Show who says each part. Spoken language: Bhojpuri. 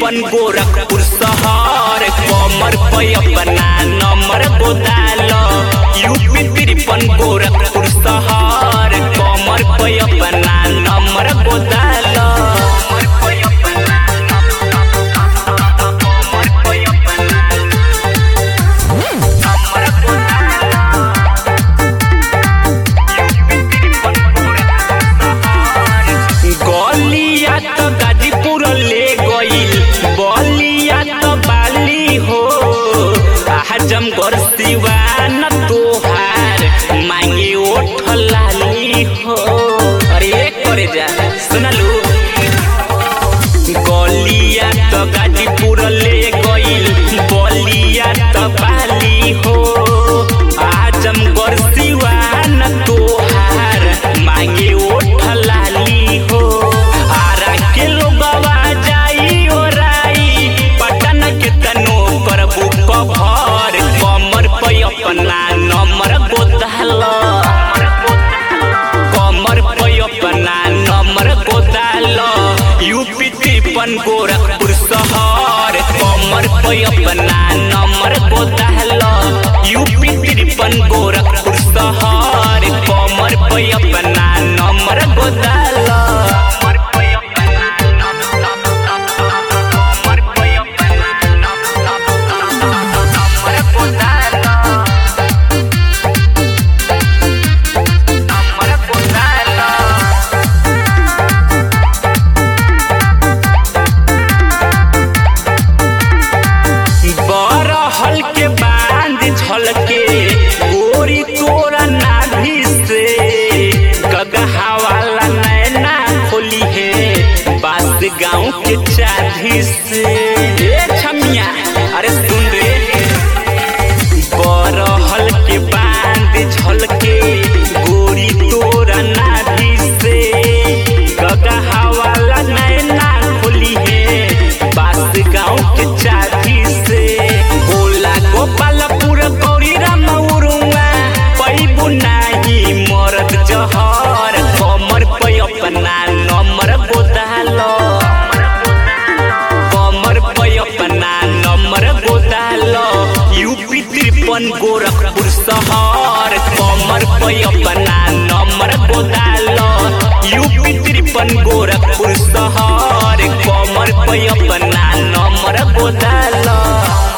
Speaker 1: तिरपन गोरखपुर शहर कमर पे अपना नंबर गोदाल। यूपी 53 गोरखपुर शहर कमर पे अपना नंबर गोदाल। गलिया तो गाजीपुर ले गईल, बलिया तो बाली हो। आजमगढ़ सिवान तोहार मांगे ओठ लाली हो। अरे करे जा सुनलू, गलिया तो गाजीपुर ले गईल, बलिया तो बाली हो। आजमगढ़ सिवान तोहार मांगे ओठ लाली हो। आरा के लोगवा जाई ओराई, पटन के तनो करबू कभर कमर पे अपना नंबर गोदाल। कमर पे अपना नंबर गोदाल। यूपी 53 गोरखपुर शहर कमर पे अपना नंबर गोदाल। यूपी 53 गोरखपुर शहर कमर पे अपना नंबर गोदाल। बरहल के बांध झलके गोरी तोरा नाभि से, गगहा वाला नैना खोली है बास गाँव के चाधी से। छमिया अरे सुन रे, बरहल के बांध झलके गोरी तोरा नाभि से, गगहा वाला नैना खोली है बास गाँव के चाधी से। गोला गोपालपुर गौरी राम उरुआ पैबू नाही मरद जहर कमर पे अपना नंबर गोदाल। कमर पे अपना नंबर गोदाल। यूपी 53 गोरखपुर शहर कमर पे अपना नंबर गोदाल। यूपी 53 गोरखपुर शहर कमर पे अपना नंबर गोदाल।